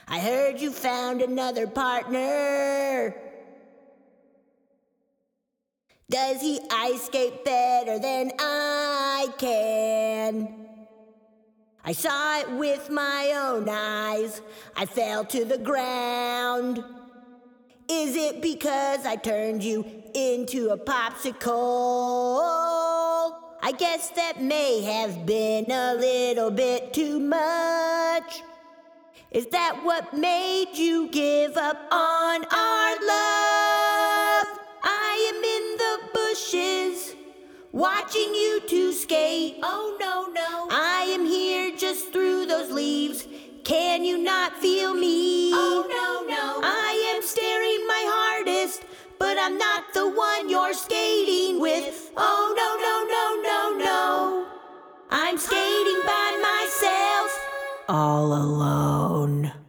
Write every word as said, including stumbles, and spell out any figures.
I heard you found another partner. Does he ice skate better than I can? I saw it with my own eyes. I fell to the ground. Is it because I turned you into a popsicle? I guess that may have been a little bit too much. Is that what made you give up on our love? I am in the bushes, watching you two skate. Oh no, no. I am here just through those leaves. Can you not feel me? Oh no, no. I am staring my hardest, but I'm not the one you're skating with. Oh no, no, no, no, no. I'm skating by myself, all alone.